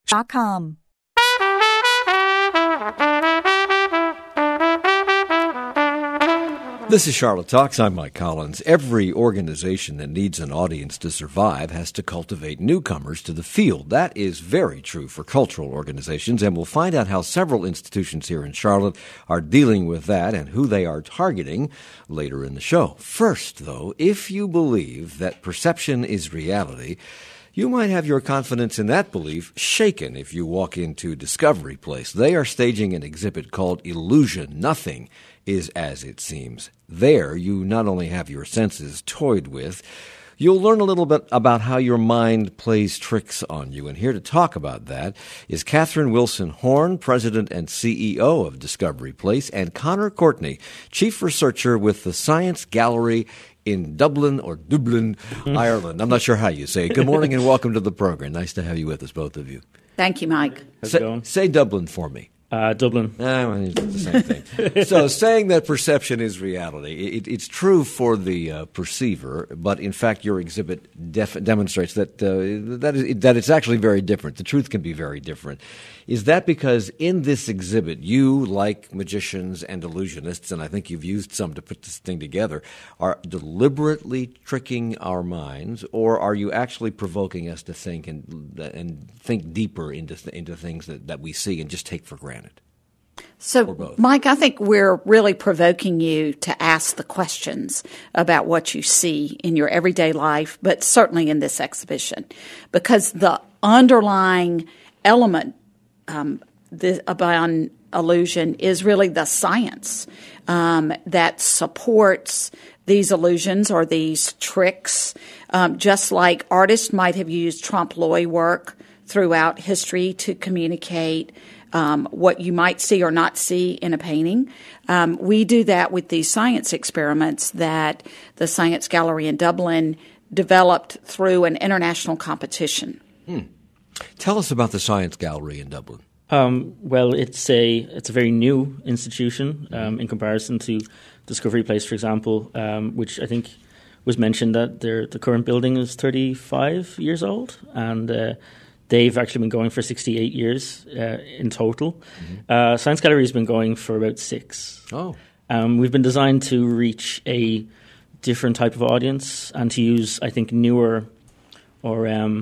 Com. This is Charlotte Talks. I'm Mike Collins. Every organization that needs an audience to survive has to cultivate newcomers to the field. That is very true for cultural organizations, and we'll find out how several institutions here in Charlotte are dealing with that and who they are targeting later in the show. First, though, if you believe that perception is reality, you might have your confidence in that belief shaken if you walk into Discovery Place. They are staging an exhibit called Illusion. Nothing is as it seems. There, you not only have your senses toyed with, you'll learn a little bit about how your mind plays tricks on you. And here to talk about that is Catherine Wilson Horn, President and CEO of Discovery Place, and Connor Courtney, Chief Researcher with the Science Gallery in Dublin, Ireland. I'm not sure how you say it. Good morning and welcome to the program. Nice to have you with us, both of you. Thank you, Mike. How's it going? Say Dublin for me. Dublin. Well, it's the same thing. So saying that perception is reality, it's true for the perceiver, but in fact your exhibit demonstrates that that it's actually very different. The truth can be very different. Is that because in this exhibit you, like magicians and illusionists, and I think you've used some to put this thing together, are deliberately tricking our minds, or are you actually provoking us to think and think deeper into things that we see and just take for granted? So, Mike, I think we're really provoking you to ask the questions about what you see in your everyday life, but certainly in this exhibition, because the underlying element beyond illusion is really the science that supports these illusions or these tricks, just like artists might have used trompe l'oeil work throughout history to communicate what you might see or not see in a painting. We do that with these science experiments that the Science Gallery in Dublin developed through an international competition. Tell us about the Science Gallery in Dublin. Well, it's a very new institution in comparison to Discovery Place, for example, which I think was mentioned that the current building is 35 years old, and they've actually been going for 68 years in total. Science Gallery has been going for about 6. Oh. We've been designed to reach a different type of audience and to use, I think, newer or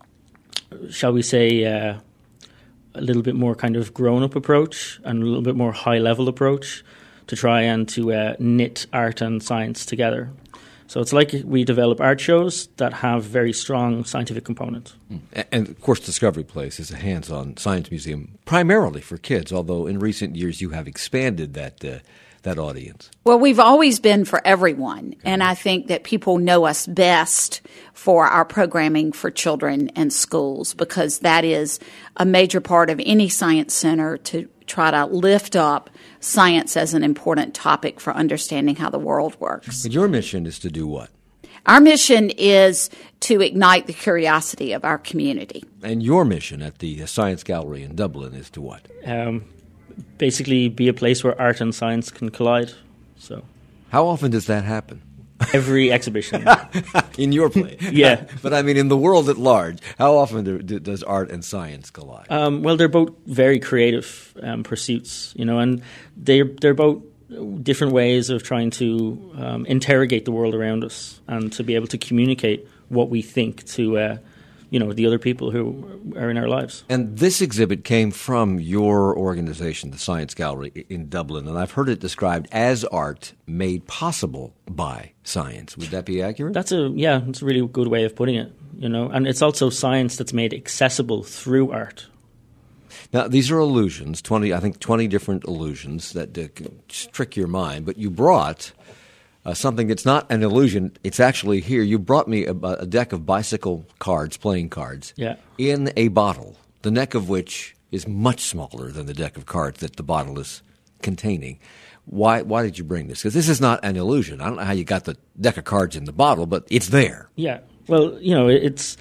shall we say, a little bit more kind of grown-up approach and a little bit more high-level approach to try and to knit art and science together. So it's like we develop art shows that have very strong scientific component. And, of course, Discovery Place is a hands-on science museum primarily for kids, although in recent years you have expanded that audience. Well, we've always been for everyone, and I think that people know us best for our programming for children and schools, because that is a major part of any science center, to try to lift up science as an important topic for understanding how the world works. But your mission is to do what? Our mission is to ignite the curiosity of our community. And your mission at the Science Gallery in Dublin is to what? Basically be a place where art and science can collide. So, how often does that happen? Every exhibition. In your place? Yeah. But I mean, in the world at large, how often does art and science collide? Well, they're both very creative pursuits, and they're both different ways of trying to interrogate the world around us and to be able to communicate what we think to the other people who are in our lives. And this exhibit came from your organization, the Science Gallery in Dublin, and I've heard it described as art made possible by science. Would that be accurate? It's a really good way of putting it, and it's also science that's made accessible through art. Now, these are illusions, 20 different illusions that trick your mind, but you brought something that's not an illusion. It's actually here. You brought me a deck of bicycle cards, playing cards, in a bottle, the neck of which is much smaller than the deck of cards that the bottle is containing. Why did you bring this? Because this is not an illusion. I don't know how you got the deck of cards in the bottle, but it's there. Yeah. Well, it's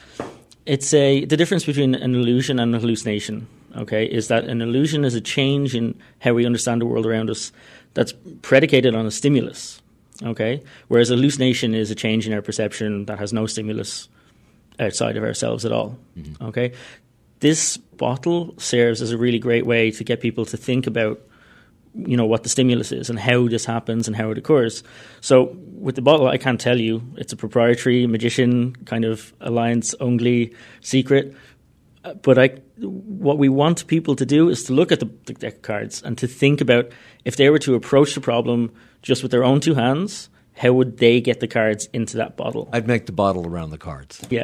the difference between an illusion and a hallucination, okay, is that an illusion is a change in how we understand the world around us that's predicated on a stimulus. Okay, whereas hallucination is a change in our perception that has no stimulus outside of ourselves at all. Mm-hmm. Okay, this bottle serves as a really great way to get people to think about, what the stimulus is and how this happens and how it occurs. So with the bottle, I can't tell you. It's a proprietary Magician kind of Alliance only secret. But what we want people to do is to look at the deck of cards and to think about, if they were to approach the problem just with their own two hands, how would they get the cards into that bottle? I'd make the bottle around the cards. Yeah.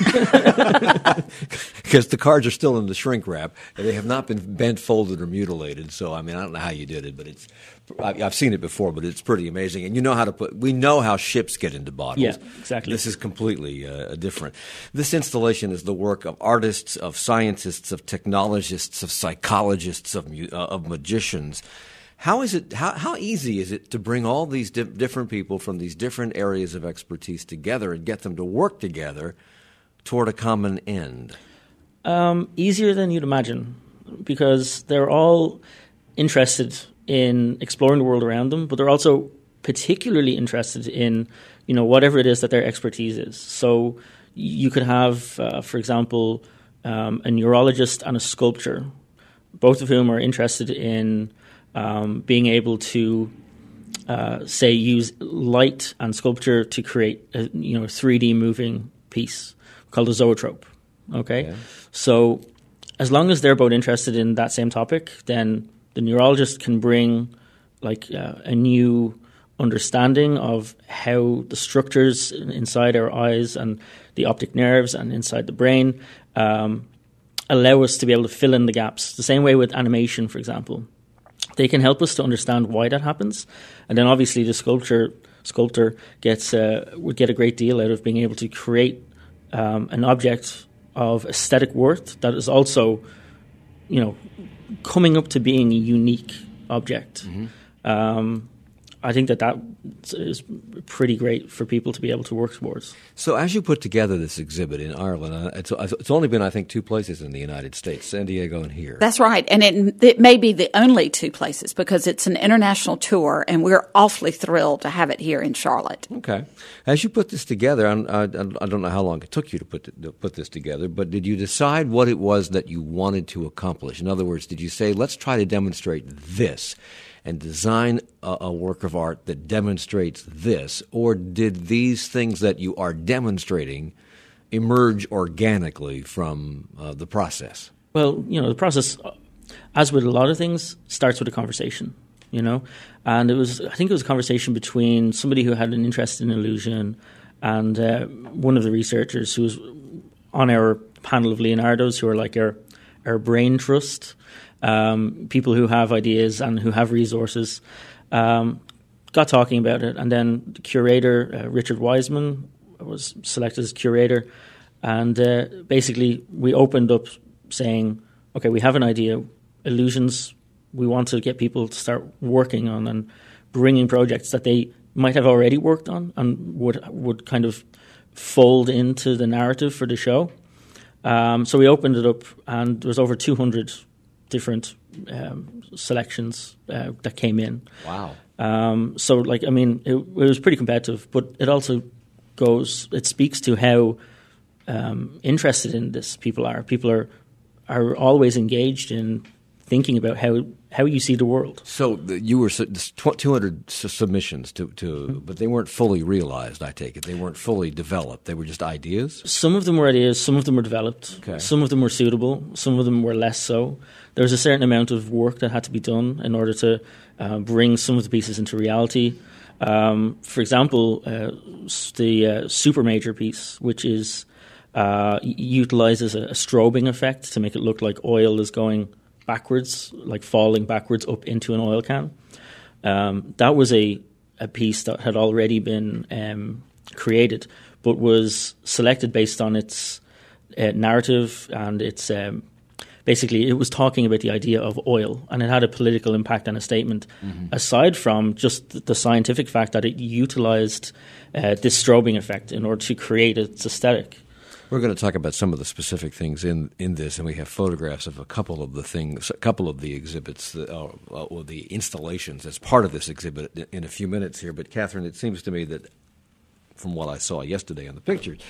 Because the cards are still in the shrink wrap, and they have not been bent, folded, or mutilated. So, I don't know how you did it, but I've seen it before, but it's pretty amazing. And we know how ships get into bottles. Yeah, exactly. This is completely different. This installation is the work of artists, of scientists, of technologists, of psychologists, of magicians. How easy is it to bring all these different people from these different areas of expertise together and get them to work together toward a common end? Easier than you'd imagine, because they're all interested in exploring the world around them, but they're also particularly interested in, whatever it is that their expertise is. So you could have, for example, a neurologist and a sculptor, both of whom are interested in being able to, say, use light and sculpture to create a 3D moving piece called a zoetrope. Okay, yeah. So as long as they're both interested in that same topic, then the neurologist can bring a new understanding of how the structures inside our eyes and the optic nerves and inside the brain allow us to be able to fill in the gaps. The same way with animation, for example. They can help us to understand why that happens, and then obviously the sculptor would get a great deal out of being able to create an object of aesthetic worth that is also, coming up to being a unique object. Mm-hmm. I think that is pretty great for people to be able to work towards. So as you put together this exhibit in Ireland, it's only been, I think, 2 places in the United States, San Diego and here. That's right. And it may be the only 2 places because it's an international tour, and we're awfully thrilled to have it here in Charlotte. Okay. As you put this together, I don't know how long it took you to put this together, but did you decide what it was that you wanted to accomplish? In other words, did you say, let's try to demonstrate this and design a work of art that demonstrates this? Or did these things that you are demonstrating emerge organically from the process? Well, the process, as with a lot of things, starts with a conversation, and I think it was a conversation between somebody who had an interest in illusion and one of the researchers who was on our panel of Leonardos, who are like our brain trust. People who have ideas and who have resources got talking about it, and then the curator, Richard Wiseman, was selected as curator, and basically we opened up saying, okay, we have an idea, illusions, we want to get people to start working on and bringing projects that they might have already worked on and would kind of fold into the narrative for the show. So we opened it up, and there was over 200 different selections that came in. Wow. So, it was pretty competitive, but it also speaks to how interested in this people are. People are always engaged in thinking about how you see the world. So you were 200 submissions but they weren't fully realized, I take it. They weren't fully developed. They were just ideas? Some of them were ideas. Some of them were developed. Okay. Some of them were suitable. Some of them were less so. There was a certain amount of work that had to be done in order to bring some of the pieces into reality. For example, the Super Major piece, which is utilizes a strobing effect to make it look like oil is going backwards, like falling backwards up into an oil can. That was a piece that had already been created, but was selected based on its narrative and its basically it was talking about the idea of oil, and it had a political impact and a statement, aside from just the scientific fact that it utilized this strobing effect in order to create its aesthetic. We're going to talk about some of the specific things in this, and we have photographs of a couple of the exhibits, or the installations as part of this exhibit in a few minutes here. But Catherine, it seems to me that from what I saw yesterday on the pictures,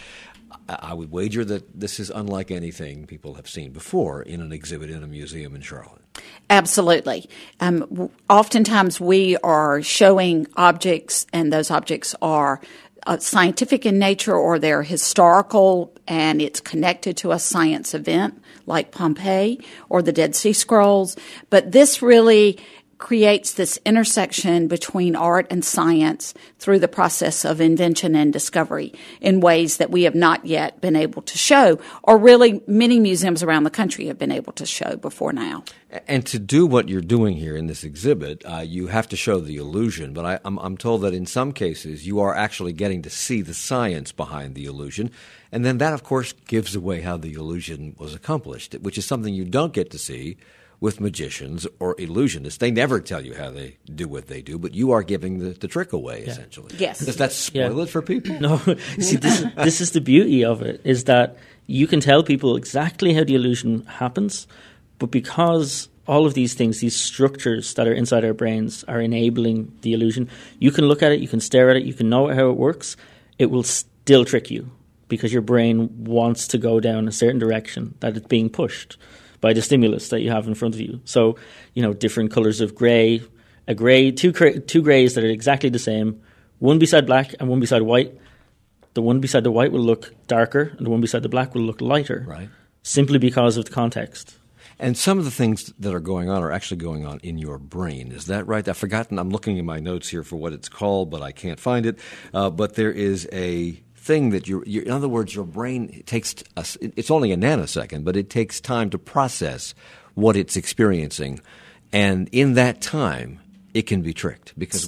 I would wager that this is unlike anything people have seen before in an exhibit in a museum in Charlotte. Absolutely. Oftentimes we are showing objects, and those objects are scientific in nature, or they're historical and it's connected to a science event like Pompeii or the Dead Sea Scrolls. But this really creates this intersection between art and science through the process of invention and discovery in ways that we have not yet been able to show, or really many museums around the country have been able to show before now. And to do what you're doing here in this exhibit, you have to show the illusion. But I'm told that in some cases you are actually getting to see the science behind the illusion. And then that, of course, gives away how the illusion was accomplished, which is something you don't get to see with magicians or illusionists. They never tell you how they do what they do, but you are giving the trick away, essentially. Yes. Does that spoil it for people? No. See, this is the beauty of it, is that you can tell people exactly how the illusion happens, but because all of these things, these structures that are inside our brains are enabling the illusion, you can look at it, you can stare at it, you can know how it works, it will still trick you because your brain wants to go down a certain direction that it's being pushed by the stimulus that you have in front of you. So, different colors of grey, two greys that are exactly the same, one beside black and one beside white. The one beside the white will look darker and the one beside the black will look lighter. Right. Simply because of the context. And some of the things that are going on are actually going on in your brain. Is that right? I've forgotten. I'm looking in my notes here for what it's called, but I can't find it. But there is a thing that in other words, your brain it's only a nanosecond, but it takes time to process what it's experiencing. And in that time, it can be tricked because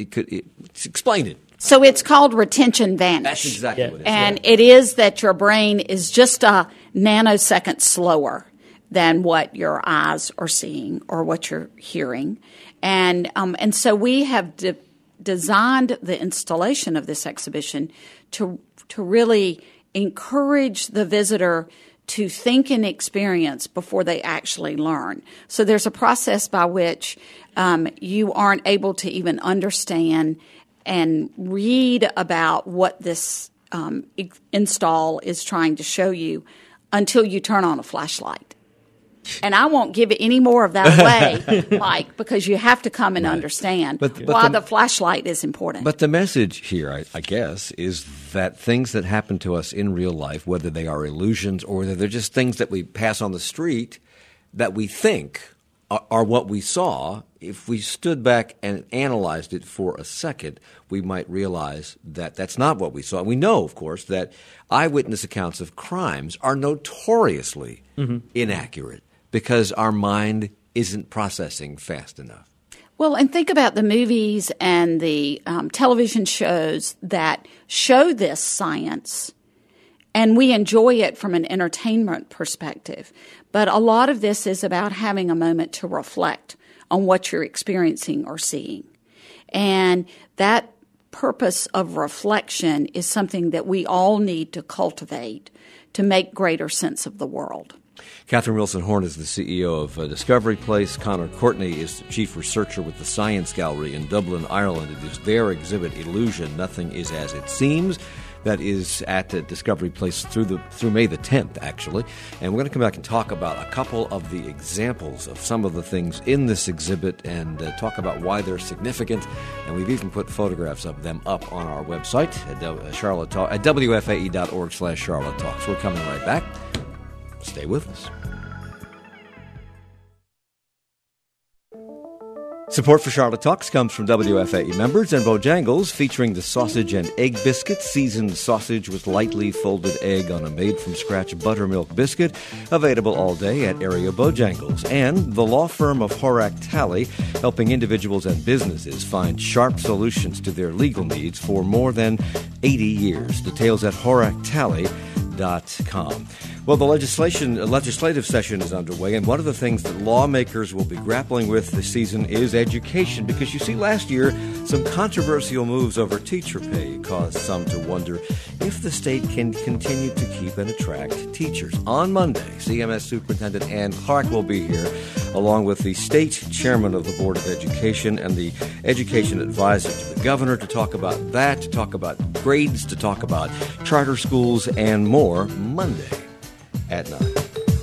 explain it. So it's called retention vanish. That's exactly what it is. And it is that your brain is just a nanosecond slower than what your eyes are seeing or what you're hearing. And so we have designed the installation of this exhibition to really encourage the visitor to think and experience before they actually learn. So there's a process by which you aren't able to even understand and read about what this install is trying to show you until you turn on a flashlight. And I won't give any more of that away, Mike, because you have to come and understand why the flashlight is important. But the message here, I guess, is that things that happen to us in real life, whether they are illusions or whether they're just things that we pass on the street that we think are what we saw, if we stood back and analyzed it for a second, we might realize that that's not what we saw. We know, of course, that eyewitness accounts of crimes are notoriously inaccurate because our mind isn't processing fast enough. Well, and think about the movies and the television shows that show this science, and we enjoy it from an entertainment perspective. But a lot of this is about having a moment to reflect on what you're experiencing or seeing. And that purpose of reflection is something that we all need to cultivate to make greater sense of the world. Catherine Wilson Horn is the CEO of Discovery Place. Connor Courtney is the chief researcher with the Science Gallery in Dublin, Ireland. It is their exhibit, Illusion, Nothing is as It Seems. That is at Discovery Place through May the 10th, actually. And we're going to come back and talk about a couple of the examples of some of the things in this exhibit and talk about why they're significant. And we've even put photographs of them up on our website at Charlotte Talk, at WFAE.org/Charlotte Talks. We're coming right back. Stay with us. Support for Charlotte Talks comes from WFAE members and Bojangles, featuring the sausage and egg biscuit, seasoned sausage with lightly folded egg on a made-from-scratch buttermilk biscuit, available all day at area Bojangles. And the law firm of Horak Talley, helping individuals and businesses find sharp solutions to their legal needs for more than 80 years. Details at horaktalley.com. Well, the legislative session is underway, and one of the things that lawmakers will be grappling with this season is education, because you see last year some controversial moves over teacher pay caused some to wonder if the state can continue to keep and attract teachers. On Monday, CMS Superintendent Ann Clark will be here along with the state chairman of the Board of Education and the education advisor to the governor, to talk about that, to talk about grades, to talk about charter schools, and more Monday at 9.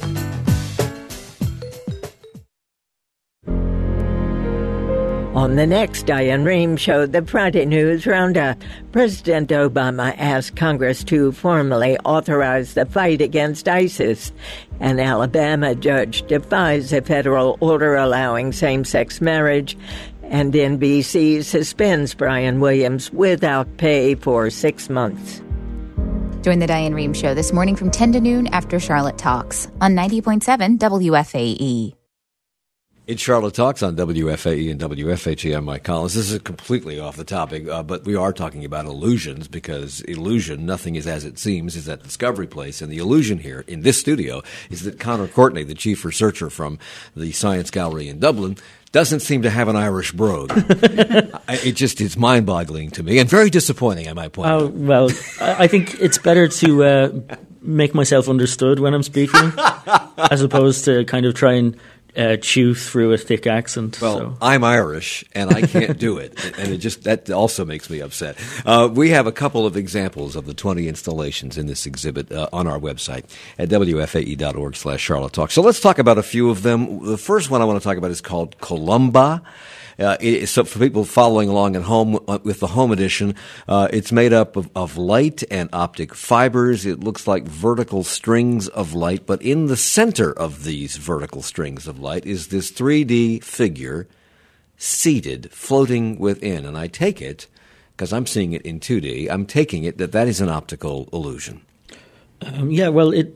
On the next Diane Rehm Show, the Friday News Roundup, President Obama asked Congress to formally authorize the fight against ISIS. An Alabama judge defies a federal order allowing same-sex marriage. And NBC suspends Brian Williams without pay for 6 months. Join the Diane Rehm Show this morning from 10 to noon after Charlotte Talks on 90.7 WFAE. It's Charlotte Talks on WFAE and WFHE. I'm Mike Collins. This is completely off the topic, but we are talking about illusions, because illusion, nothing is as it seems, is at Discovery Place. And the illusion here in this studio is that Conor Courtney, the chief researcher from the Science Gallery in Dublin, doesn't seem to have an Irish brogue. It's mind-boggling to me, and very disappointing, I might point out. Well, I think it's better to make myself understood when I'm speaking, as opposed to kind of try and chew through a thick accent. Well, so. I'm Irish, and I can't do it, and that also makes me upset. We have a couple of examples of the 20 installations in this exhibit on our website at wfae.org/Charlotte Talk. So let's talk about a few of them. The first one I want to talk about is called Columba. So for people following along at home with the home edition, it's made up of light and optic fibers. It looks like vertical strings of light, but in the center of these vertical strings of light is this 3D figure seated, floating within. And I take it, because I'm seeing it in 2D, I'm taking it that is an optical illusion. It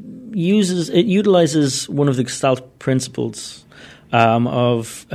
utilizes one of the Gestalt principles of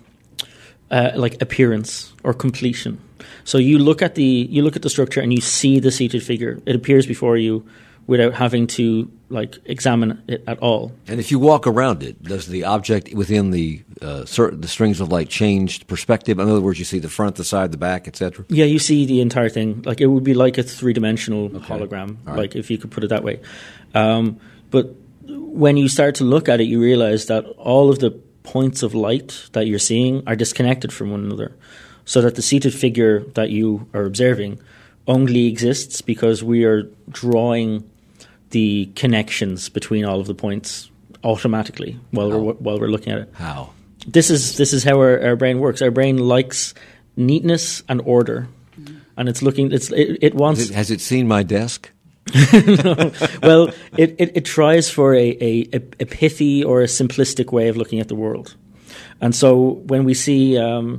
like appearance or completion. So you look at the structure and you see the seated figure. It appears before you without having to examine it at all. And if you walk around it, does the object within the strings of light change perspective? In other words, you see the front, the side, the back, etc. Yeah, you see the entire thing. It would be like a three-dimensional hologram, right, if you could put it that way. But when you start to look at it, you realize that all of the points of light that you're seeing are disconnected from one another, so that the seated figure that you are observing only exists because we are drawing the connections between all of the points automatically while we're looking at it. How? This is how our brain works. Our brain likes neatness and order, and it wants. Has it seen my desk? No. Well, it tries for a pithy or a simplistic way of looking at the world. And so when we see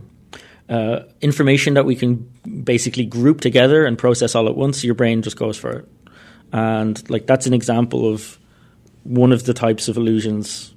information that we can basically group together and process all at once, your brain just goes for it. And that's an example of one of the types of illusions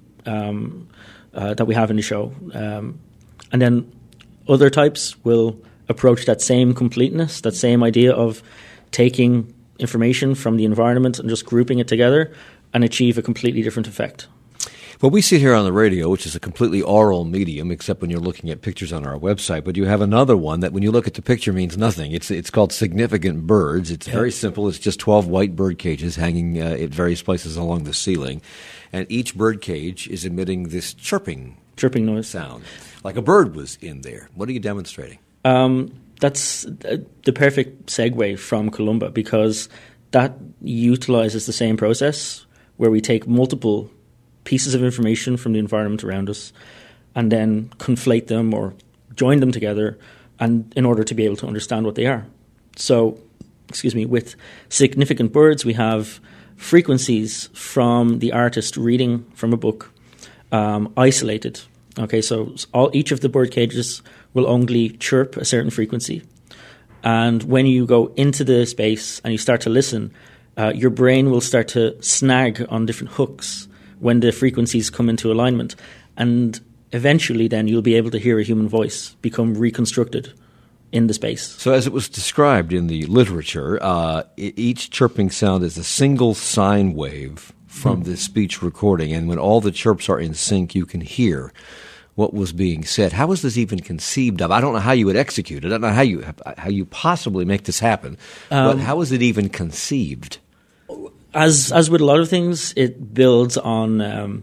that we have in the show. And then other types will approach that same completeness, that same idea of taking information from the environment and just grouping it together and achieve a completely different effect. Well, we sit here on the radio, which is a completely oral medium, except when you're looking at pictures on our website. But you have another one that when you look at the picture means nothing. It's called Significant Birds. It's very simple. It's just 12 white bird cages hanging at various places along the ceiling. And each bird cage is emitting this chirping noise sound, like a bird was in there. What are you demonstrating? That's the perfect segue from Columba, because that utilizes the same process where we take multiple pieces of information from the environment around us and then conflate them or join them together and in order to be able to understand what they are. So, with Significant Birds, we have frequencies from the artist reading from a book, isolated. Okay, so each of the bird cages will only chirp a certain frequency. And when you go into the space and you start to listen, your brain will start to snag on different hooks when the frequencies come into alignment. And eventually then you'll be able to hear a human voice become reconstructed in the space. So as it was described in the literature, each chirping sound is a single sine wave from the speech recording. And when all the chirps are in sync, you can hear what was being said. How was this even conceived of? I don't know how you would execute it. I don't know how you possibly make this happen. But how was it even conceived? As with a lot of things, it builds on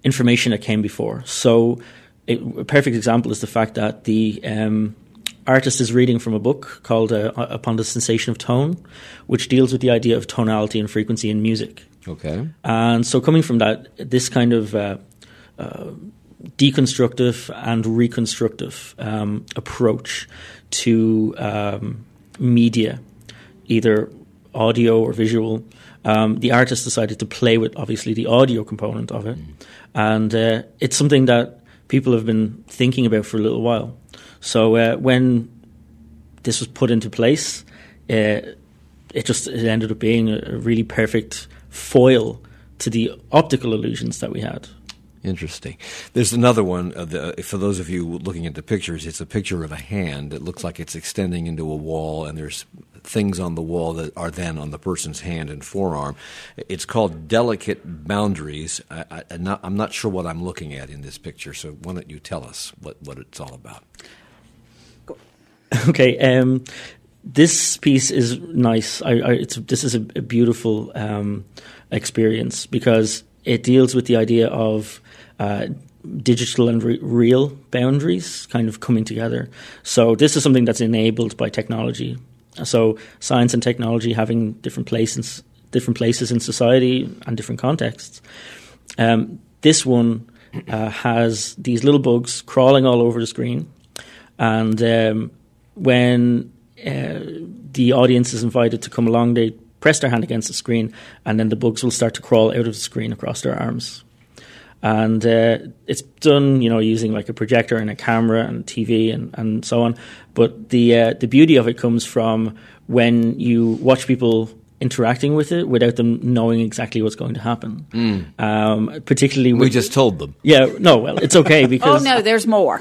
information that came before. So a perfect example is the fact that the artist is reading from a book called Upon the Sensation of Tone, which deals with the idea of tonality and frequency in music. Okay. And so coming from that, this kind of deconstructive and reconstructive approach to media, either audio or visual, the artist decided to play with, obviously, the audio component of it. And it's something that people have been thinking about for a little while. So when this was put into place, it ended up being a really perfect foil to the optical illusions that we had. Interesting. There's another one. For those of you looking at the pictures, it's a picture of a hand that looks like it's extending into a wall, and there's things on the wall that are then on the person's hand and forearm. It's called Delicate Boundaries. I'm not sure what I'm looking at in this picture, so why don't you tell us what it's all about? Okay. This piece is nice. This is a beautiful experience because it deals with the idea of digital and real boundaries kind of coming together. So this is something that's enabled by technology. So science and technology having different places in society and different contexts. This one has these little bugs crawling all over the screen, and when the audience is invited to come along, they press their hand against the screen, and then the bugs will start to crawl out of the screen across their arms. And it's done, using like a projector and a camera and TV and so on. But the beauty of it comes from when you watch people interacting with it without them knowing exactly what's going to happen. Particularly, we just told them. Yeah, no, well, it's okay because. Oh no, there's more.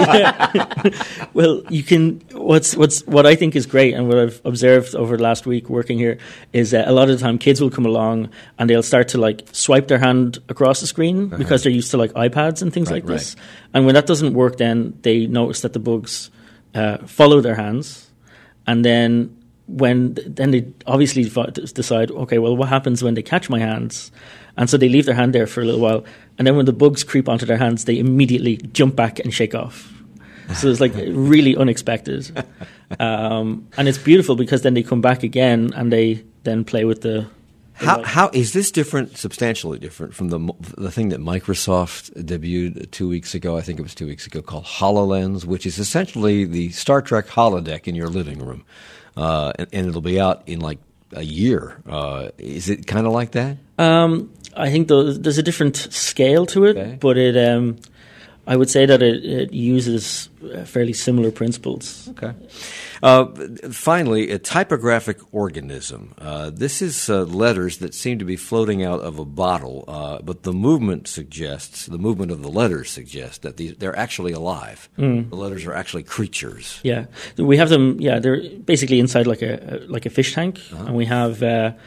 Well, you can. What I think is great, and what I've observed over the last week working here, is that a lot of the time kids will come along and they'll start to like swipe their hand across the screen because they're used to like iPads and things like this. Right. And when that doesn't work, then they notice that the bugs follow their hands, and then they obviously decide, okay, well, what happens when they catch my hands? And so they leave their hand there for a little while, and then when the bugs creep onto their hands, they immediately jump back and shake off. So it's like really unexpected. And it's beautiful because then they come back again and they then play with the... How is this different, substantially different from the thing that Microsoft debuted 2 weeks ago, I think it was 2 weeks ago, called HoloLens, which is essentially the Star Trek holodeck in your living room. And it'll be out in like a year. Is it kind of like that? I think there's a different scale to it, okay. But I would say that it uses fairly similar principles. Okay. Finally, a typographic organism. This is letters that seem to be floating out of a bottle, but the movement of the letters suggests that they're actually alive. The letters are actually creatures. Yeah, we have them. Yeah, they're basically inside like a fish tank, and we have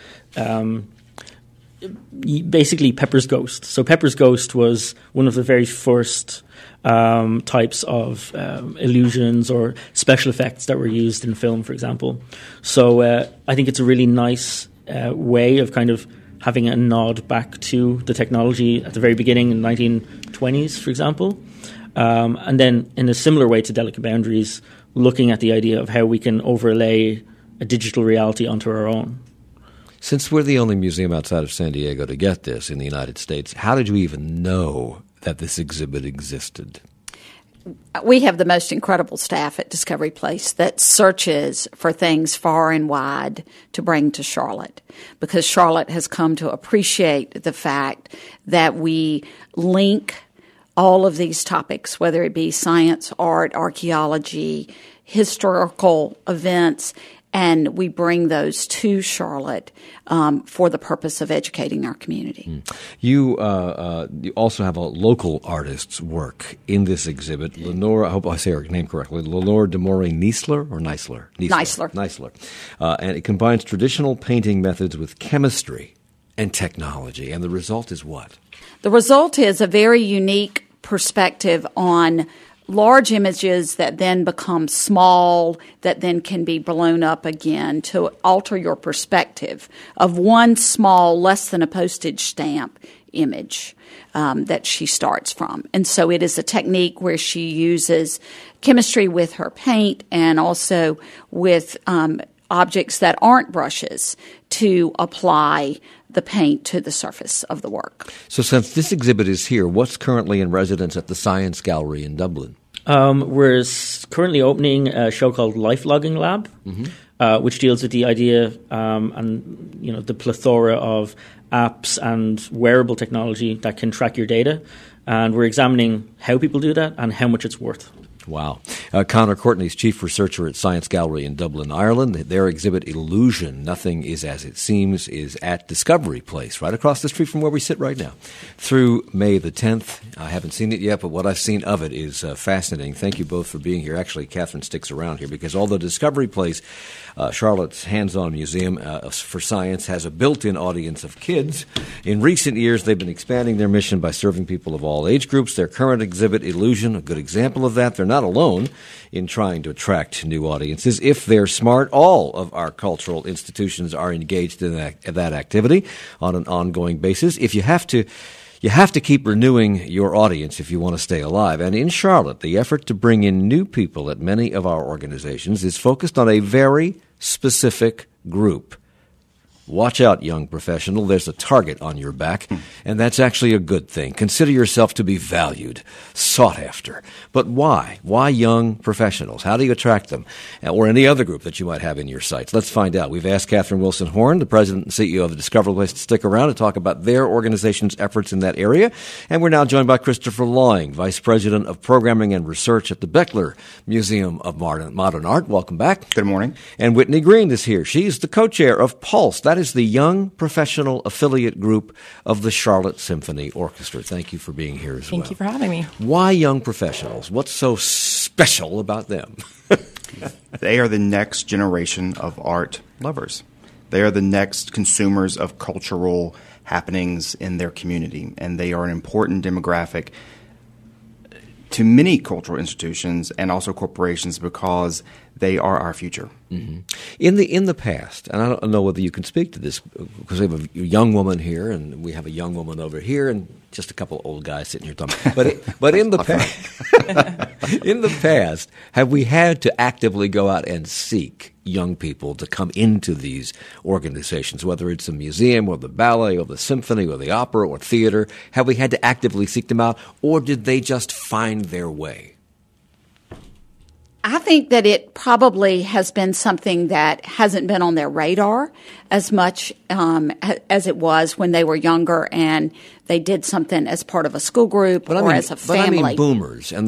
basically Pepper's Ghost. So Pepper's Ghost was one of the very first types of illusions or special effects that were used in film, for example. So I think it's a really nice way of kind of having a nod back to the technology at the very beginning in the 1920s, for example. And then in a similar way to Delicate Boundaries, looking at the idea of how we can overlay a digital reality onto our own. Since we're the only museum outside of San Diego to get this in the United States, how did you even know that this exhibit existed? We have the most incredible staff at Discovery Place that searches for things far and wide to bring to Charlotte, because Charlotte has come to appreciate the fact that we link all of these topics, whether it be science, art, archaeology, historical events, and we bring those to Charlotte for the purpose of educating our community. You also have a local artist's work in this exhibit. Lenore, I hope I say her name correctly, Lenore Demore-Neisler or Neisler? Neisler. And it combines traditional painting methods with chemistry and technology. And the result is what? The result is a very unique perspective on large images that then become small, that then can be blown up again to alter your perspective of one small, less than a postage stamp image. that she starts from. And so it is a technique where she uses chemistry with her paint and also with objects that aren't brushes to apply the paint to the surface of the work. So since this exhibit is here, what's currently in residence at the Science Gallery in Dublin? We're currently opening a show called Life Logging Lab, which deals with the idea and the plethora of apps and wearable technology that can track your data. And we're examining how people do that and how much it's worth. Wow. Conor Courtney is chief researcher at Science Gallery in Dublin, Ireland. Their exhibit, Illusion, Nothing is As It Seems, is at Discovery Place, right across the street from where we sit right now, through May the 10th. I haven't seen it yet, but what I've seen of it is fascinating. Thank you both for being here. Actually, Catherine sticks around here because although Discovery Place, Charlotte's hands-on museum for science, has a built-in audience of kids, in recent years they've been expanding their mission by serving people of all age groups. Their current exhibit, Illusion, a good example of that. They're not alone in trying to attract new audiences. If they're smart, all of our cultural institutions are engaged in that activity on an ongoing basis. If you have to keep renewing your audience if you want to stay alive. And in Charlotte, the effort to bring in new people at many of our organizations is focused on a very specific group. Watch out, young professional. There's a target on your back, and that's actually a good thing. Consider yourself to be valued, sought after. But why? Why young professionals? How do you attract them? Or any other group that you might have in your sights? Let's find out. We've asked Catherine Wilson-Horn, the president and CEO of the Discovery Place, to stick around and talk about their organization's efforts in that area. And we're now joined by Christopher Lawing, vice president of programming and research at the Beckler Museum of Modern Art. Welcome back. Good morning. And Whitney Green is here. She's the co-chair of Pulse. That is the young professional affiliate group of the Charlotte Symphony Orchestra. Thank you for being here as well. Thank you for having me. Why young professionals? What's so special about them? They are the next generation of art lovers. They are the next consumers of cultural happenings in their community, and they are an important demographic to many cultural institutions and also corporations because they are our future. Mm-hmm. In the past, and I don't know whether you can speak to this because we have a young woman here and we have a young woman over here and just a couple of old guys sitting here talking. But in the past, have we had to actively go out and seek young people to come into these organizations, whether it's a museum or the ballet or the symphony or the opera or theater? Have we had to actively seek them out, or did they just find their way? I think that it probably has been something that hasn't been on their radar as much as it was when they were younger and they did something as part of a school group as a family. But I mean boomers and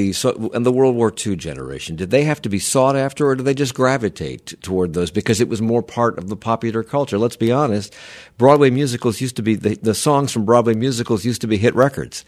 the World War II generation. Did they have to be sought after, or did they just gravitate toward those because it was more part of the popular culture? Let's be honest. Broadway musicals used to be the songs from Broadway musicals used to be hit records.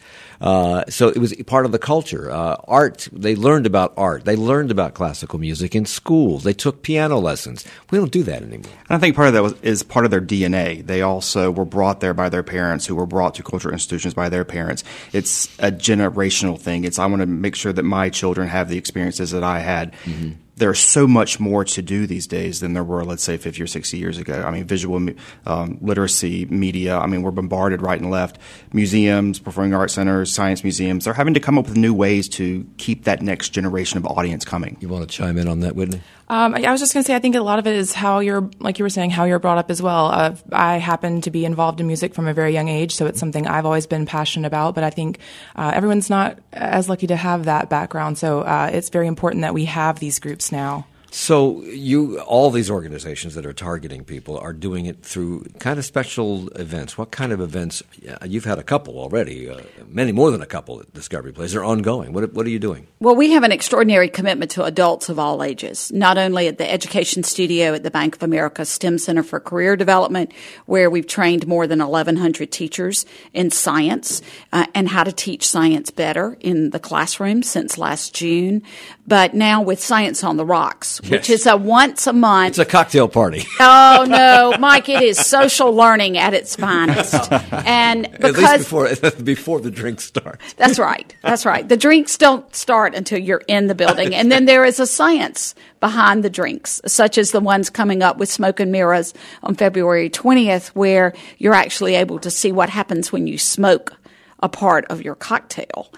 So it was part of the culture. Art. They learned about art. They learned about classical music in schools. They took piano lessons. We don't do that anymore. And I think part of that is part of their DNA. They also were brought there by their parents, who were brought to cultural institutions by their parents. It's a generational thing. I want to make sure that my children have the experiences that I had. Mm-hmm. There's so much more to do these days than there were, let's say, 50 or 60 years ago. I mean, visual literacy, media, we're bombarded right and left. Museums, performing arts centers, science museums, they're having to come up with new ways to keep that next generation of audience coming. You want to chime in on that, Whitney? I was just going to say, I think a lot of it is how like you were saying, how you're brought up as well. I happen to be involved in music from a very young age, so it's something I've always been passionate about, but I think everyone's not as lucky to have that background, so it's very important that we have these groups now. So all these organizations that are targeting people are doing it through kind of special events. What kind of events? You've had a couple already, many more than a couple at Discovery Place. They're ongoing. What are you doing? Well, we have an extraordinary commitment to adults of all ages, not only at the Education Studio at the Bank of America STEM Center for Career Development, where we've trained more than 1,100 teachers in science and how to teach science better in the classroom since last June, but now with Science on the Rocks, which is a once a month. It's a cocktail party. Oh, no, Mike, it is social learning at its finest. And because at least before the drinks start. That's right. That's right. The drinks don't start until you're in the building. And then there is a science behind the drinks, such as the ones coming up with Smoke and Mirrors on February 20th, where you're actually able to see what happens when you smoke a part of your cocktail.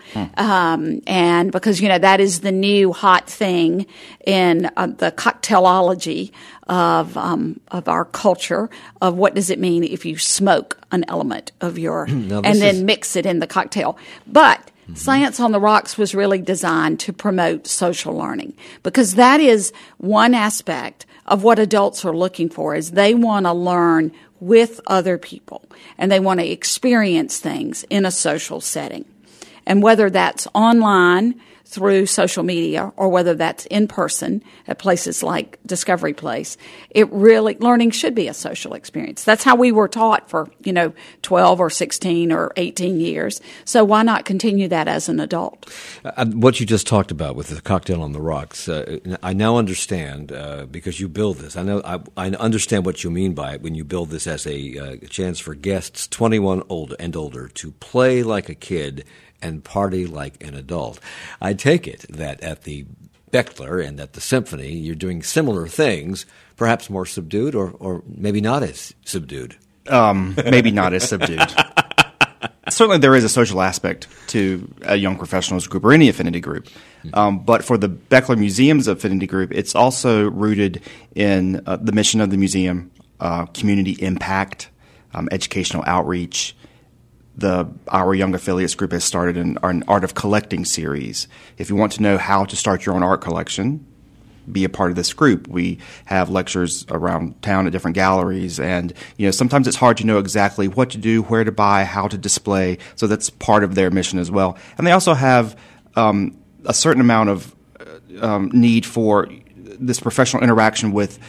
And because, that is the new hot thing in the cocktailology of our culture, of what does it mean if you smoke an element of your, then mix it in the cocktail. But Science on the Rocks was really designed to promote social learning, because that is one aspect of what adults are looking for, is they want to learn with other people, and they want to experience things in a social setting. And whether that's online through social media or whether that's in person at places like Discovery Place, learning should be a social experience. That's how we were taught for, 12 or 16 or 18 years. So why not continue that as an adult? What you just talked about with the Cocktail on the Rocks, I now understand, because you build this. I understand what you mean by it when you build this as a chance for guests 21 and older to play like a kid and party like an adult. I take it that at the Beckler and at the Symphony, you're doing similar things, perhaps more subdued or maybe not as subdued. Maybe not as subdued. Certainly there is a social aspect to a Young Professionals group or any affinity group. But for the Beckler Museum's affinity group, it's also rooted in the mission of the museum, community impact, educational outreach. Our Young Affiliates group has started an Art of Collecting series. If you want to know how to start your own art collection, be a part of this group. We have lectures around town at different galleries, and sometimes it's hard to know exactly what to do, where to buy, how to display. So that's part of their mission as well. And they also have a certain amount of need for this professional interaction with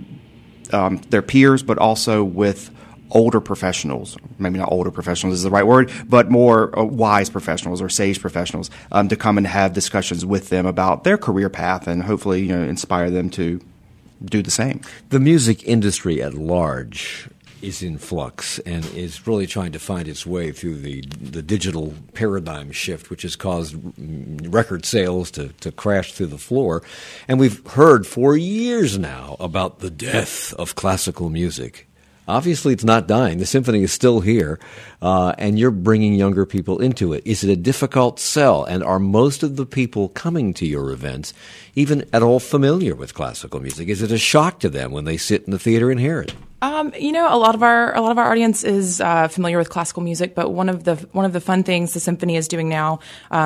their peers, but also with older professionals, maybe not older professionals is the right word, but more wise professionals or sage professionals, to come and have discussions with them about their career path and hopefully, inspire them to do the same. The music industry at large is in flux and is really trying to find its way through the digital paradigm shift, which has caused record sales to crash through the floor. And we've heard for years now about the death of classical music. Obviously, it's not dying. The symphony is still here, and you're bringing younger people into it. Is it a difficult sell, and are most of the people coming to your events even at all familiar with classical music? Is it a shock to them when they sit in the theater and hear it? A lot of our audience is familiar with classical music, but one of the fun things the symphony is doing now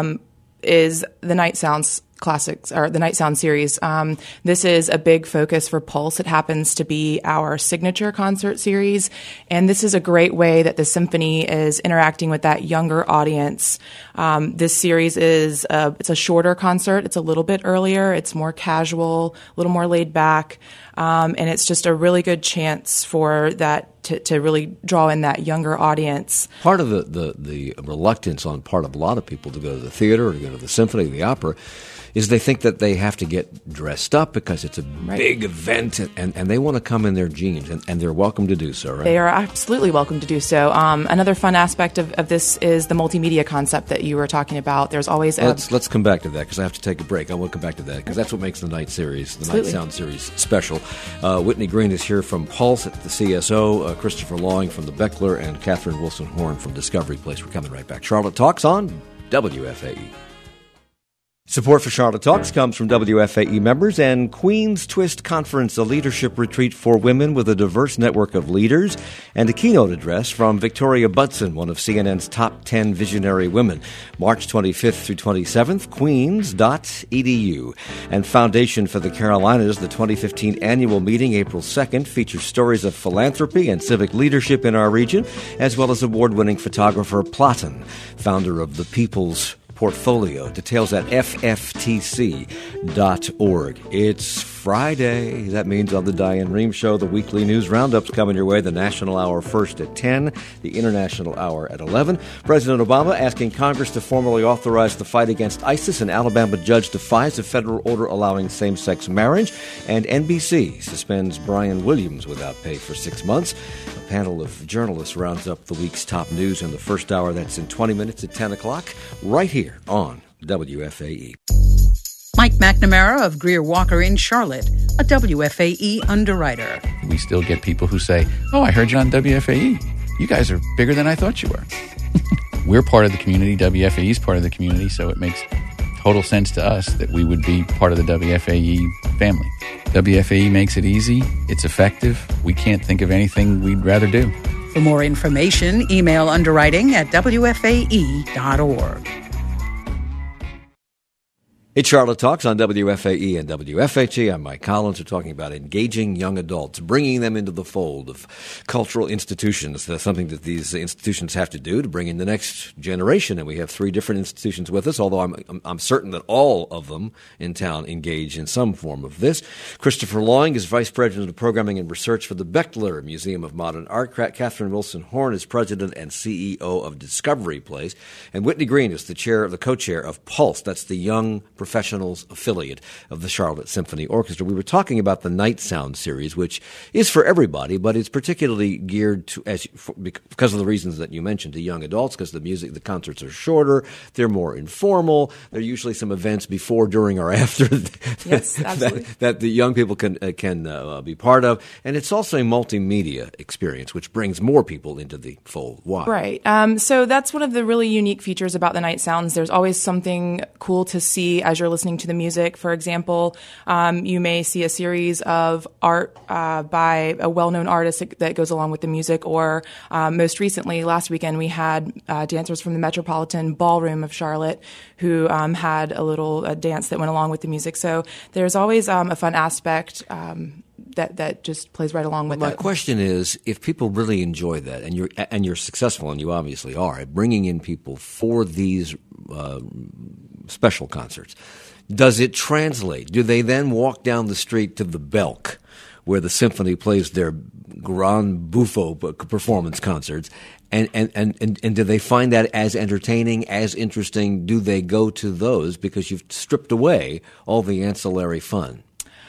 is the Night Sounds classics, or the Night Sound series. This is a big focus for Pulse. It happens to be our signature concert series, and this is a great way that the symphony is interacting with that younger audience. This series is it's a shorter concert. It's a little bit earlier. It's more casual, a little more laid back, and it's just a really good chance for that to really draw in that younger audience. Part of the reluctance on part of a lot of people to go to the theater or to go to the symphony, the opera, is they think that they have to get dressed up because it's a big event, and they want to come in their jeans, and they're welcome to do so, right? They are absolutely welcome to do so. Another fun aspect of this is the multimedia concept that you were talking about. There's always Let's come back to that, because I have to take a break. I will come back to that, because that's what makes the Night series, the Night Sound series, special. Whitney Green is here from Pulse at the CSO, Christopher Lawing from the Beckler, and Catherine Wilson-Horn from Discovery Place. We're coming right back. Charlotte Talks on WFAE. Support for Charlotte Talks comes from WFAE members and Queen's Twist Conference, a leadership retreat for women with a diverse network of leaders, and a keynote address from Victoria Budson, one of CNN's top 10 visionary women. March 25th through 27th, queens.edu. And Foundation for the Carolinas, the 2015 annual meeting, April 2nd, features stories of philanthropy and civic leadership in our region, as well as award-winning photographer Platon, founder of the People's Portfolio. Details at fftc.org. It's Friday. That means on the Diane Rehm Show, the weekly news roundup's coming your way. The national hour first at 10, the international hour at 11. President Obama asking Congress to formally authorize the fight against ISIS. An Alabama judge defies a federal order allowing same-sex marriage. And NBC suspends Brian Williams without pay for 6 months. A panel of journalists rounds up the week's top news in the first hour. That's in 20 minutes at 10 o'clock, right here on WFAE. Mike McNamara of Greer Walker in Charlotte, a WFAE underwriter. We still get people who say, "Oh, I heard you on WFAE. You guys are bigger than I thought you were." we're part of the community. WFAE is part of the community, so it makes total sense to us that we would be part of the WFAE family. WFAE makes it easy. It's effective. We can't think of anything we'd rather do. For more information, email underwriting@wfae.org. It's Charlotte Talks on WFAE and WFHE. I'm Mike Collins. We're talking about engaging young adults, bringing them into the fold of cultural institutions. That's something that these institutions have to do to bring in the next generation. And we have 3 different institutions with us, although I'm certain that all of them in town engage in some form of this. Christopher Loing is Vice President of Programming and Research for the Bechtler Museum of Modern Art. Catherine Wilson Horn is President and CEO of Discovery Place. And Whitney Green is the co-chair of Pulse. That's the Young Professionals affiliate of the Charlotte Symphony Orchestra. We were talking about the Night Sound series, which is for everybody, but it's particularly geared to, because of the reasons that you mentioned, to young adults, because the concerts are shorter, they're more informal, there are usually some events before, during, or after yes, absolutely. that the young people can be part of, and it's also a multimedia experience, which brings more people into the fold. Why? Right. So that's one of the really unique features about the Night Sounds. There's always something cool to see as you're listening to the music. For example, you may see a series of art by a well-known artist that goes along with the music, or most recently, last weekend, we had dancers from the Metropolitan Ballroom of Charlotte who had a little dance that went along with the music. So there's always a fun aspect that just plays right along with it. My question is, if people really enjoy that, and you're successful, and you obviously are, at bringing in people for these special concerts, does it translate? Do they then walk down the street to the Belk, where the symphony plays their Grand Buffo performance concerts, and do they find that as entertaining, as interesting? Do they go to those because you've stripped away all the ancillary fun?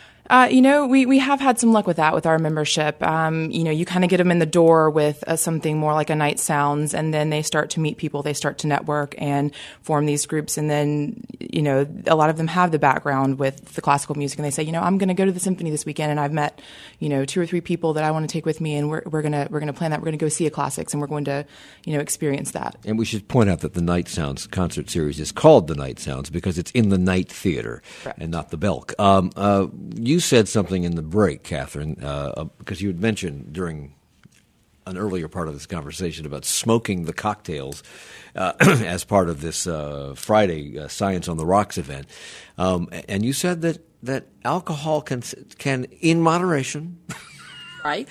We have had some luck with that with our membership. You kind of get them in the door with something more like a Night Sounds, and then they start to meet people, they start to network and form these groups. And then, a lot of them have the background with the classical music, and they say, I'm going to go to the symphony this weekend, and I've met, 2 or 3 people that I want to take with me, and we're going to plan that. We're going to go see a classics, and we're going to, experience that. And we should point out that the Night Sounds concert series is called the Night Sounds because it's in the Night Theater and not the Belk. You said something in the break, Catherine, because you had mentioned during an earlier part of this conversation about smoking the cocktails as part of this Friday Science on the Rocks event, and you said that alcohol can in moderation, right,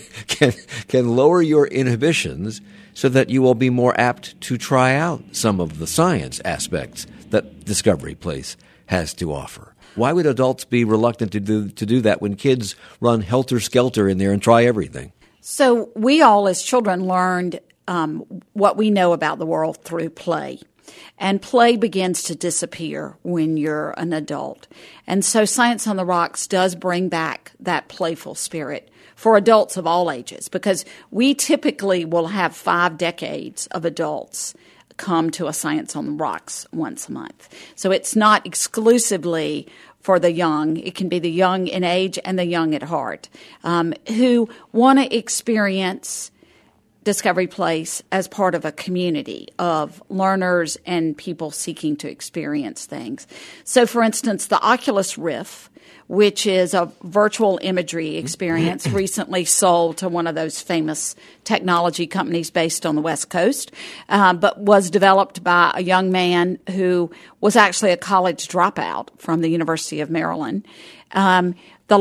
can lower your inhibitions so that you will be more apt to try out some of the science aspects that Discovery Place has to offer. Why would adults be reluctant to do that when kids run helter-skelter in there and try everything? So we all as children learned what we know about the world through play. And play begins to disappear when you're an adult. And so Science on the Rocks does bring back that playful spirit for adults of all ages, because we typically will have 5 decades of adults come to a Science on the Rocks once a month. So it's not exclusively for the young. It can be the young in age and the young at heart who want to experience Discovery Place as part of a community of learners and people seeking to experience things. So, for instance, the Oculus Rift, which is a virtual imagery experience recently sold to one of those famous technology companies based on the West Coast, but was developed by a young man who was actually a college dropout from the University of Maryland. The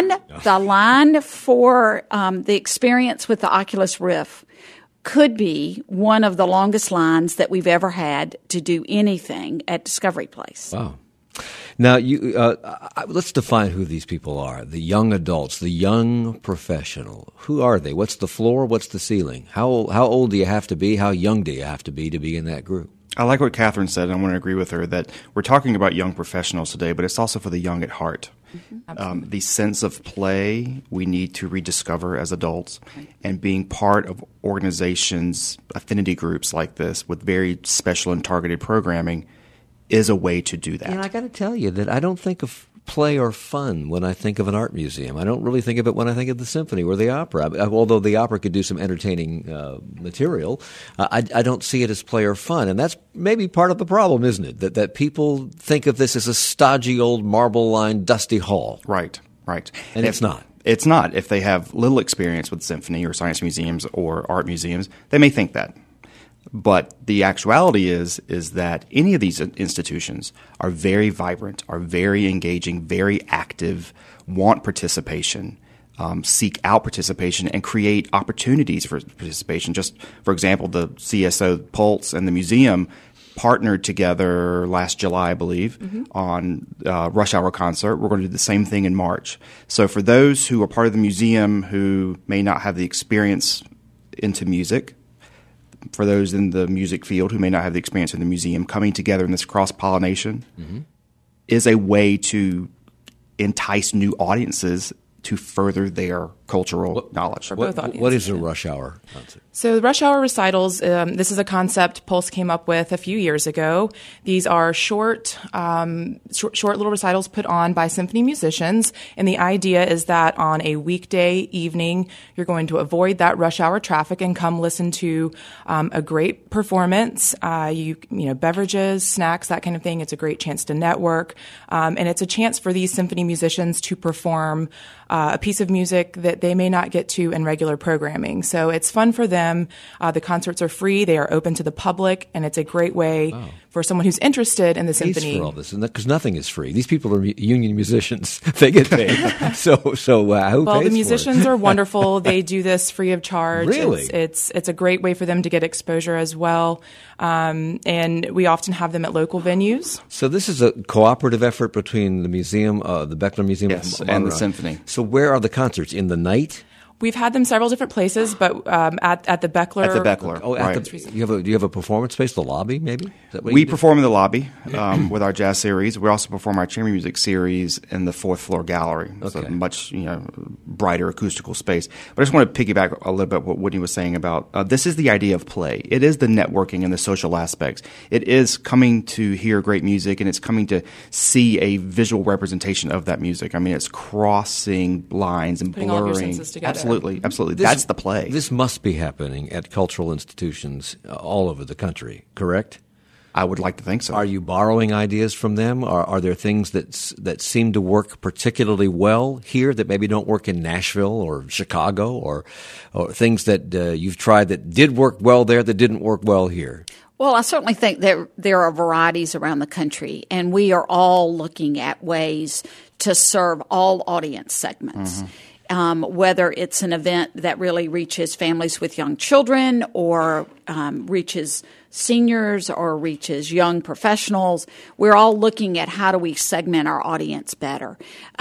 line for the experience with the Oculus Rift could be one of the longest lines that we've ever had to do anything at Discovery Place. Wow. Now, let's define who these people are. The young adults, the young professional. Who are they? What's the floor? What's the ceiling? How old do you have to be? How young do you have to be in that group? I like what Catherine said, and I want to agree with her that we're talking about young professionals today, but it's also for the young at heart. Mm-hmm. The sense of play we need to rediscover as adults, and being part of organizations, affinity groups like this with very special and targeted programming is a way to do that. And I got to tell you that I don't think of play or fun when I think of an art museum. I don't really think of it when I think of the symphony or the opera. Although the opera could do some entertaining material, I don't see it as play or fun. And that's maybe part of the problem, isn't it? That people think of this as a stodgy old marble-lined dusty hall. Right. And it's not. It's not. If they have little experience with symphony or science museums or art museums, they may think that. But the actuality is that any of these institutions are very vibrant, are very engaging, very active, want participation, seek out participation, and create opportunities for participation. Just, for example, the CSO Pulse and the museum partnered together last July, I believe, on Rush Hour Concert. We're going to do the same thing in March. So for those who are part of the museum who may not have the experience into music, for those in the music field who may not have the experience in the museum, coming together in this cross-pollination is a way to entice new audiences to further their cultural knowledge. What is a Rush Hour concert? So the Rush Hour recitals, this is a concept Pulse came up with a few years ago. These are short little recitals put on by symphony musicians. And the idea is that on a weekday evening, you're going to avoid that rush hour traffic and come listen to a great performance. You know, beverages, snacks, that kind of thing. It's a great chance to network. And it's a chance for these symphony musicians to perform a piece of music that they may not get to in regular programming. So it's fun for them. The concerts are free. They are open to the public, and it's a great way for someone who's interested in the symphony. Pays for all this, because nothing is free. These people are union musicians; they get paid. So who pays the musicians are wonderful. They do this free of charge. Really, it's a great way for them to get exposure as well. And we often have them at local venues. So this is a cooperative effort between the museum, the Beckler Museum, and the symphony. So where are the concerts? In the night? We've had them several different places, but at the Beckler. At the Beckler. Oh, right. Do you have a performance space, the lobby, maybe? Is that what we you do? perform in the lobby with our jazz series. We also perform our chamber music series in the fourth floor gallery. It's a much brighter acoustical space. But I just want to piggyback a little bit what Whitney was saying about this is the idea of play. It is the networking and the social aspects. It is coming to hear great music, and it's coming to see a visual representation of that music. I mean, it's crossing lines and putting blurring. all of your senses together. Absolutely. That's the play. This must be happening at cultural institutions all over the country, correct? I would like to think so. Are you borrowing ideas from them? Are there things that seem to work particularly well here that maybe don't work in Nashville or Chicago, or things that you've tried that did work well there that didn't work well here? Well, I certainly think that there are varieties around the country, and we are all looking at ways to serve all audience segments. Whether it's an event that really reaches families with young children or reaches seniors or reaches young professionals, we're all looking at how do we segment our audience better.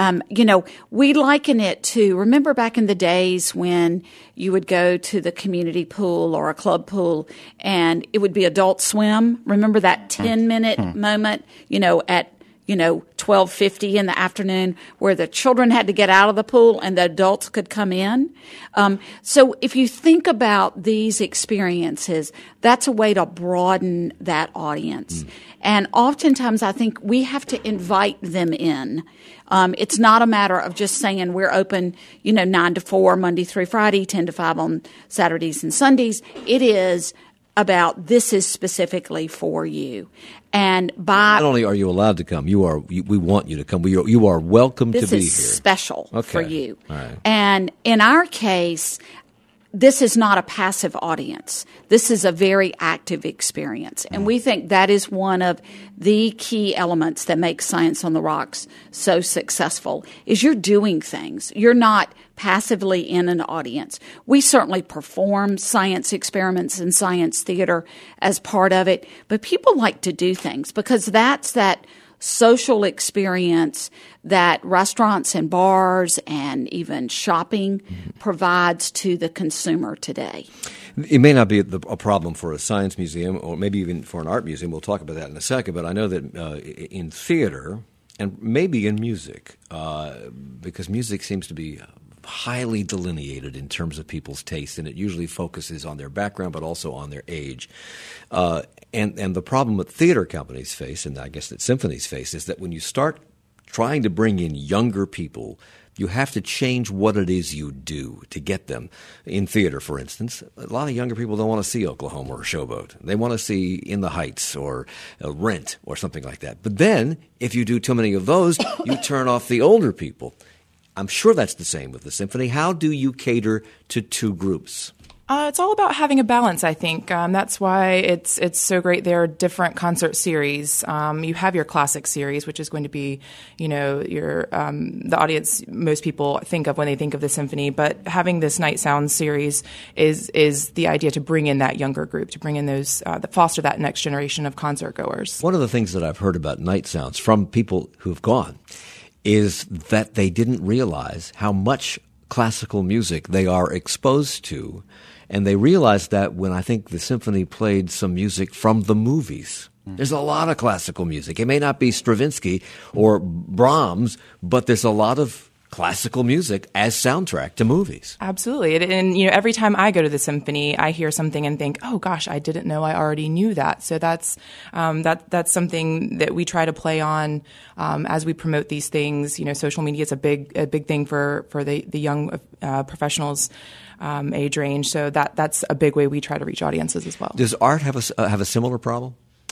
We liken it to, remember back in the days when you would go to the community pool or a club pool and it would be Adult Swim? Remember that 10-minute moment, at 12:50 in the afternoon, where the children had to get out of the pool and the adults could come in. So if you think about these experiences, that's a way to broaden that audience. And oftentimes I think we have to invite them in. It's not a matter of just saying we're open, 9 to 4, Monday through Friday, 10 to 5 on Saturdays and Sundays. It is about this is specifically for you. And not only are you allowed to come, we want you to come. You are welcome to be here. This is special for you. All right. And in our case, this is not a passive audience. This is a very active experience. And we think that is one of the key elements that makes Science on the Rocks so successful, is you're doing things. You're not passively in an audience. We certainly perform science experiments and science theater as part of it, but people like to do things because that's that social experience that restaurants and bars and even shopping provides to the consumer today. It may not be a problem for a science museum or maybe even for an art museum. We'll talk about that in a second. But I know that in theater and maybe in music, because music seems to be highly delineated in terms of people's taste, and it usually focuses on their background but also on their age. And the problem that theater companies face, and I guess that symphonies face, is that when you start trying to bring in younger people, you have to change what it is you do to get them. In theater, for instance, a lot of younger people don't want to see Oklahoma or Showboat. They want to see In the Heights or Rent or something like that. But then, if you do too many of those, you turn off the older people. I'm sure that's the same with the symphony. How do you cater to two groups? It's all about having a balance, I think. That's why it's so great. There are different concert series. You have your classic series, which is going to be, your the audience most people think of when they think of the symphony. But having this Night Sounds series is the idea to bring in that younger group, to bring in those that foster that next generation of concert goers. One of the things that I've heard about Night Sounds from people who've gone is that they didn't realize how much classical music they are exposed to. And they realized that when I think the symphony played some music from the movies. There's a lot of classical music. It may not be Stravinsky or Brahms, but there's a lot of classical music as soundtrack to movies. Absolutely. And every time I go to the symphony, I hear something and think, oh gosh, I didn't know I already knew that. So that's something that we try to play on as we promote these things. Social media is a big thing for the young professionals age range. So that's a big way we try to reach audiences as well. Does art have a similar problem?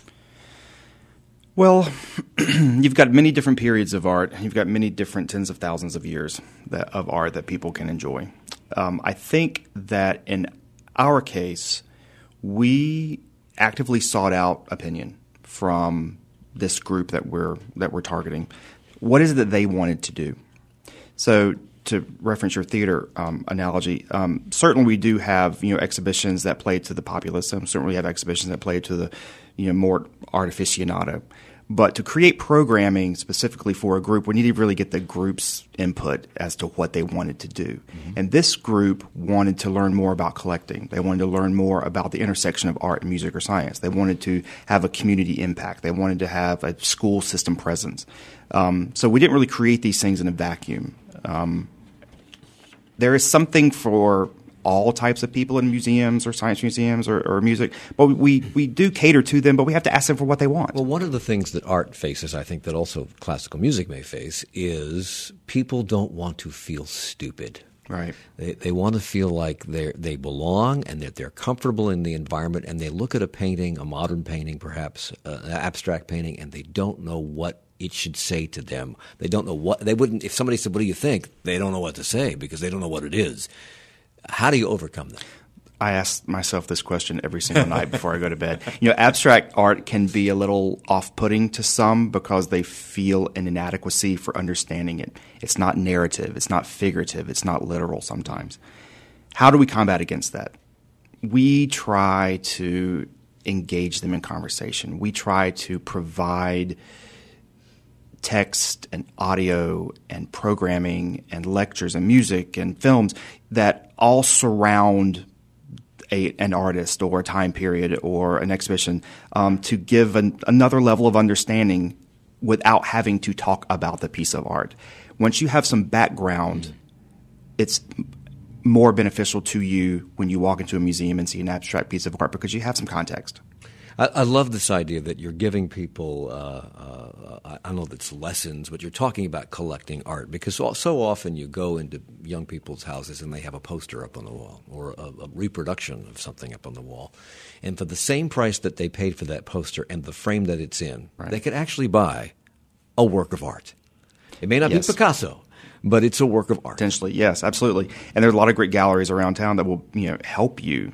Well, you've got many different periods of art. You've got many different tens of thousands of years of art that people can enjoy. I think that in our case, we actively sought out opinion from this group that we're targeting. What is it that they wanted to do? So, to reference your theater analogy, certainly we do have exhibitions that play to the populace. Certainly we have exhibitions that play to the more art aficionado. But to create programming specifically for a group, we need to really get the group's input as to what they wanted to do. Mm-hmm. And this group wanted to learn more about collecting. They wanted to learn more about the intersection of art and music or science. They wanted to have a community impact. They wanted to have a school system presence. So we didn't really create these things in a vacuum. There is something for all types of people in museums or science museums or music, but we do cater to them, but we have to ask them for what they want. Well, one of the things that art faces, I think that also classical music may face, is people don't want to feel stupid. Right. They want to feel like they belong and that they're comfortable in the environment, and they look at a painting, a modern painting perhaps, an abstract painting, and they don't know what it should say to them. They don't know what – they wouldn't – if somebody said, what do you think? They don't know what to say because they don't know what it is. How do you overcome that? I ask myself this question every single night before I go to bed. Abstract art can be a little off-putting to some because they feel an inadequacy for understanding it. It's not narrative. It's not figurative. It's not literal sometimes. How do we combat against that? We try to engage them in conversation. We try to provide text and audio and programming and lectures and music and films that all surround an artist or a time period or an exhibition to give another level of understanding without having to talk about the piece of art. Once you have some background, it's more beneficial to you when you walk into a museum and see an abstract piece of art because you have some context. I love this idea that you're giving people, I don't know if it's lessons, but you're talking about collecting art because so often you go into young people's houses and they have a poster up on the wall or a reproduction of something up on the wall. And for the same price that they paid for that poster and the frame that it's in, right, they could actually buy a work of art. It may not be Picasso, but it's a work of art. Potentially, yes, absolutely. And there's a lot of great galleries around town that will help you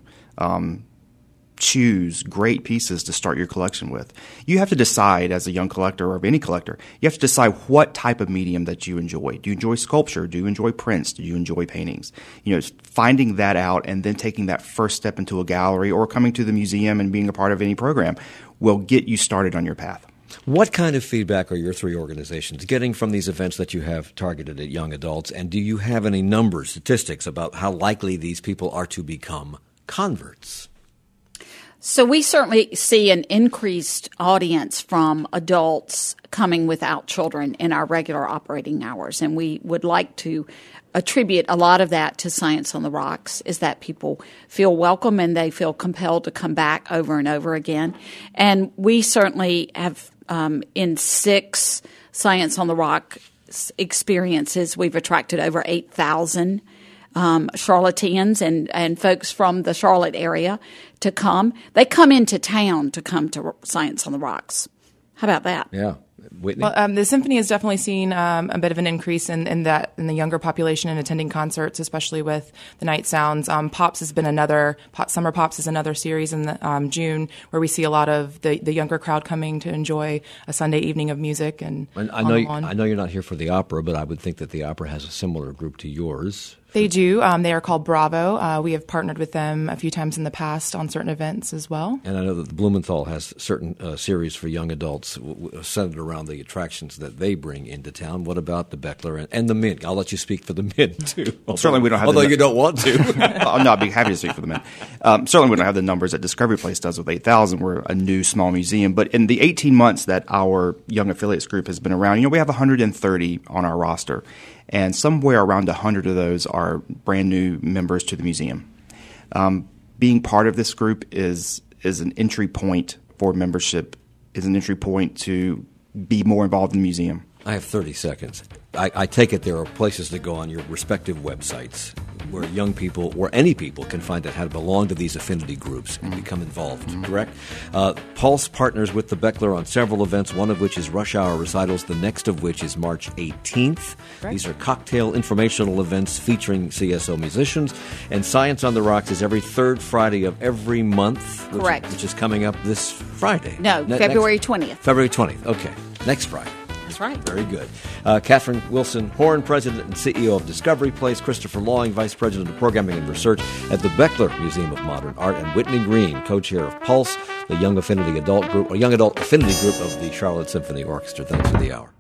choose great pieces to start your collection with. You have to decide as a young collector or any collector, you have to decide what type of medium that you enjoy. Do you enjoy sculpture? Do you enjoy prints? Do you enjoy paintings? Finding that out and then taking that first step into a gallery or coming to the museum and being a part of any program will get you started on your path. What kind of feedback are your three organizations getting from these events that you have targeted at young adults? And do you have any numbers, statistics about how likely these people are to become converts? So we certainly see an increased audience from adults coming without children in our regular operating hours. And we would like to attribute a lot of that to Science on the Rocks, is that people feel welcome and they feel compelled to come back over and over again. And we certainly have in 6 Science on the Rock experiences, we've attracted over 8,000 Charlotteans and folks from the Charlotte area to come. They come into town to come to Science on the Rocks. How about that? Yeah. Whitney? Well, the symphony has definitely seen a bit of an increase in the younger population and attending concerts, especially with the Night Sounds. Pops has been Summer Pops is another series in the, June where we see a lot of the younger crowd coming to enjoy a Sunday evening of music. And I know you're not here for the opera, but I would think that the opera has a similar group to yours. They do. They are called Bravo. We have partnered with them a few times in the past on certain events as well. And I know that the Blumenthal has certain series for young adults centered around the attractions that they bring into town. What about the Beckler and the Mint? I'll let you speak for the Mint, too. Certainly we don't have although you don't want to. No, I'd be happy to speak for the Mint. Certainly we don't have the numbers that Discovery Place does with 8,000. We're a new small museum. But in the 18 months that our Young Affiliates group has been around, we have 130 on our roster. And somewhere around 100 of those are brand new members to the museum. Being part of this group is an entry point for membership, is an entry point to be more involved in the museum. I have 30 seconds. I take it there are places to go on your respective websites where young people, or any people, can find out how to belong to these affinity groups and become involved, correct? Pulse partners with the Beckler on several events, one of which is Rush Hour recitals, the next of which is March 18th. Correct. These are cocktail informational events featuring CSO musicians. And Science on the Rocks is every third Friday of every month. Correct. Which is coming up this Friday. No, February 20th. February 20th, okay. Next Friday. That's right. Very good. Catherine Wilson Horn, President and CEO of Discovery Place, Christopher Lawing, Vice President of Programming and Research at the Beckler Museum of Modern Art, and Whitney Green, co-chair of Pulse, the Young Adult Affinity Group of the Charlotte Symphony Orchestra. Thanks for the hour.